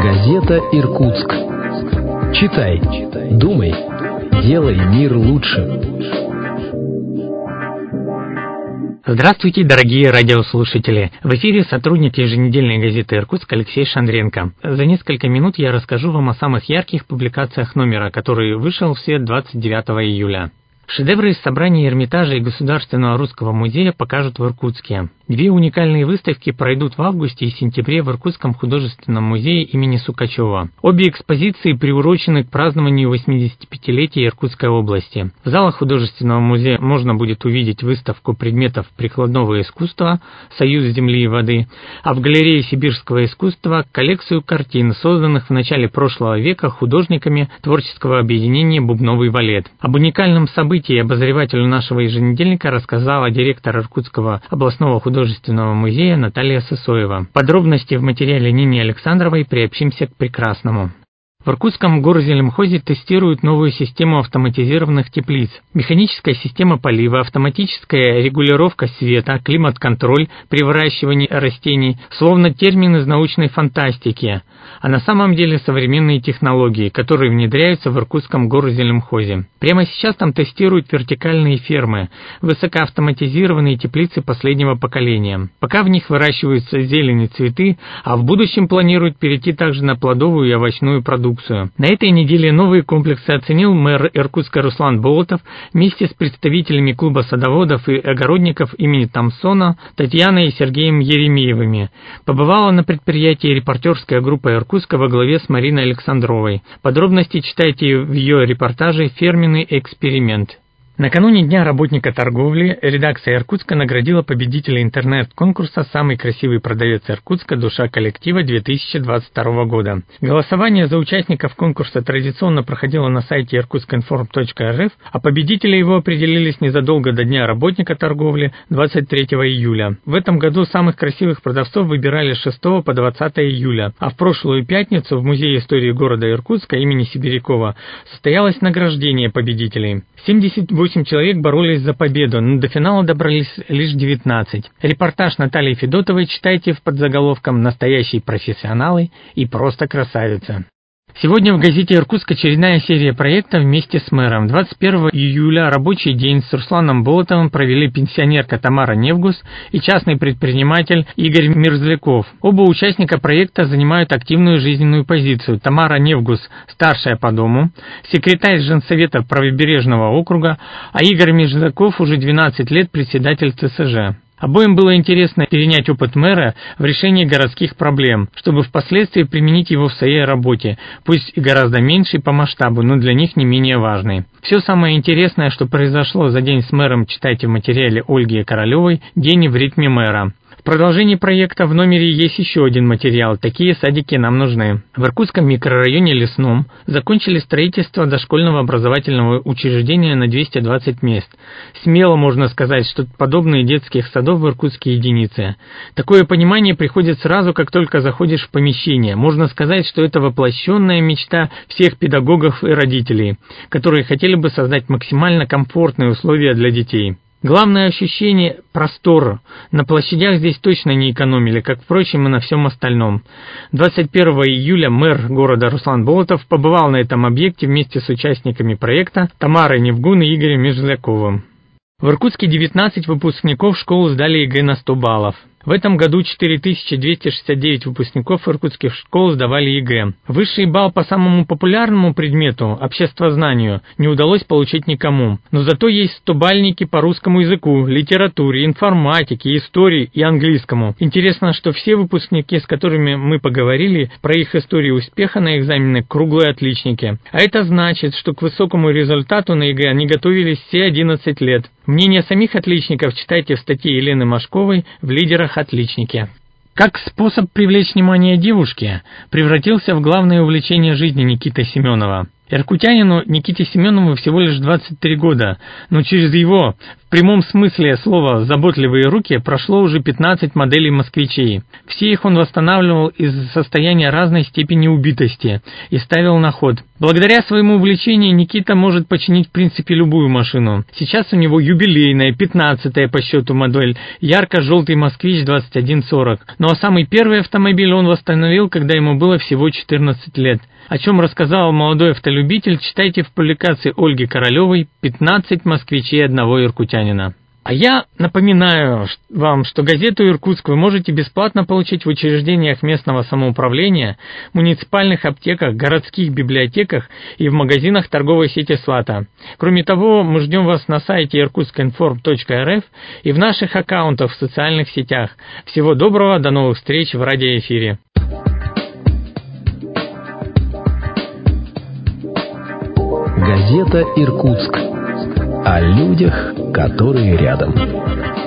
Газета «Иркутск». Читай, думай, делай мир лучше. Здравствуйте, дорогие радиослушатели! В эфире сотрудник еженедельной газеты «Иркутск» Алексей Шандренко. За несколько минут я расскажу вам о самых ярких публикациях номера, который вышел в свет 29 июля. Шедевры из собрания Эрмитажа и Государственного русского музея покажут в Иркутске. Две уникальные выставки пройдут в августе и сентябре в Иркутском художественном музее имени Сукачева. Обе экспозиции приурочены к празднованию 85-летия Иркутской области. В залах художественного музея можно будет увидеть выставку предметов прикладного искусства «Союз земли и воды», а в галерее сибирского искусства коллекцию картин, созданных в начале прошлого века художниками творческого объединения «Бубновый валет». Об уникальном событии обозревателю нашего еженедельника рассказала директор Иркутского областного художественного музея Наталья Сысоева. Подробности в материале Нины Александровой «Приобщимся к прекрасному». В Иркутском горзелемхозе тестируют новую систему автоматизированных теплиц. Механическая система полива, автоматическая регулировка света, климат-контроль при выращивании растений, словно термин из научной фантастики, а на самом деле современные технологии, которые внедряются в Иркутском горзелемхозе. Прямо сейчас там тестируют вертикальные фермы, высокоавтоматизированные теплицы последнего поколения. Пока в них выращиваются зелень и цветы, а в будущем планируют перейти также на плодовую и овощную продукцию. На этой неделе новые комплексы оценил мэр Иркутска Руслан Болотов вместе с представителями клуба садоводов и огородников имени Томсона Татьяной и Сергеем Еремеевыми. Побывала на предприятии репортерская группа Иркутска во главе с Мариной Александровой. Подробности читайте в ее репортаже «Ферменный эксперимент». Накануне Дня работника торговли редакция Иркутска наградила победителя интернет-конкурса «Самый красивый продавец Иркутска. Душа коллектива» 2022 года. Голосование за участников конкурса традиционно проходило на сайте irkutskинформ.рф, а победители его определились незадолго до Дня работника торговли 23 июля. В этом году самых красивых продавцов выбирали с 6 по 20 июля, а в прошлую пятницу в Музее истории города Иркутска имени Сибирякова состоялось награждение победителей. 78 человек боролись за победу, но до финала добрались лишь 19. Репортаж Натальи Федотовой читайте в подзаголовком «Настоящие профессионалы и просто красавица». Сегодня в газете «Иркутск» очередная серия проекта «Вместе с мэром». 21 июля рабочий день с Русланом Болотовым провели пенсионерка Тамара Невгус и частный предприниматель Игорь Мерзляков. Оба участника проекта занимают активную жизненную позицию. Тамара Невгус – старшая по дому, секретарь Женсовета Правобережного округа, а Игорь Мерзляков уже 12 лет председатель ЦСЖ. Обоим было интересно перенять опыт мэра в решении городских проблем, чтобы впоследствии применить его в своей работе, пусть и гораздо меньшей по масштабу, но для них не менее важной. Все самое интересное, что произошло за день с мэром, читайте в материале Ольги Королевой «День в ритме мэра». В продолжении проекта в номере есть еще один материал «Такие садики нам нужны». В Иркутском микрорайоне Лесном закончили строительство дошкольного образовательного учреждения на 220 мест. Смело можно сказать, что подобные детских садов в Иркутске единицы. Такое понимание приходит сразу, как только заходишь в помещение. Можно сказать, что это воплощенная мечта всех педагогов и родителей, которые хотели бы создать максимально комфортные условия для детей. Главное ощущение – простор. На площадях здесь точно не экономили, как, впрочем, и на всем остальном. 21 июля мэр города Руслан Болотов побывал на этом объекте вместе с участниками проекта Тамарой Невгун и Игорем Межляковым. В Иркутске 19 выпускников школ сдали ЕГЭ на 100 баллов. В этом году 4269 выпускников иркутских школ сдавали ЕГЭ. Высший балл по самому популярному предмету – обществознанию – не удалось получить никому. Но зато есть 100-бальники по русскому языку, литературе, информатике, истории и английскому. Интересно, что все выпускники, с которыми мы поговорили, про их историю успеха на экзамены – круглые отличники. А это значит, что к высокому результату на ЕГЭ они готовились все 11 лет. Мнение самих отличников читайте в статье Елены Машковой в «Лидерах отличники». Как способ привлечь внимание девушки превратился в главное увлечение жизни Никиты Семенова. Иркутянину Никите Семенову всего лишь 23 года, но через его прямом смысле слова «заботливые руки» прошло уже 15 моделей москвичей. Все их он восстанавливал из состояния разной степени убитости и ставил на ход. Благодаря своему увлечению Никита может починить в принципе любую машину. Сейчас у него юбилейная, 15-я по счету модель, ярко-желтый «Москвич 2140». Ну а самый первый автомобиль он восстановил, когда ему было всего 14 лет. О чем рассказал молодой автолюбитель, читайте в публикации Ольги Королевой «15 москвичей одного иркутянина». А я напоминаю вам, что газету «Иркутск» вы можете бесплатно получить в учреждениях местного самоуправления, муниципальных аптеках, городских библиотеках и в магазинах торговой сети «Свата». Кроме того, мы ждем вас на сайте irkutsk.inform.rf и в наших аккаунтах в социальных сетях. Всего доброго, до новых встреч в радиоэфире. Газета «Иркутск». О людях, которые рядом.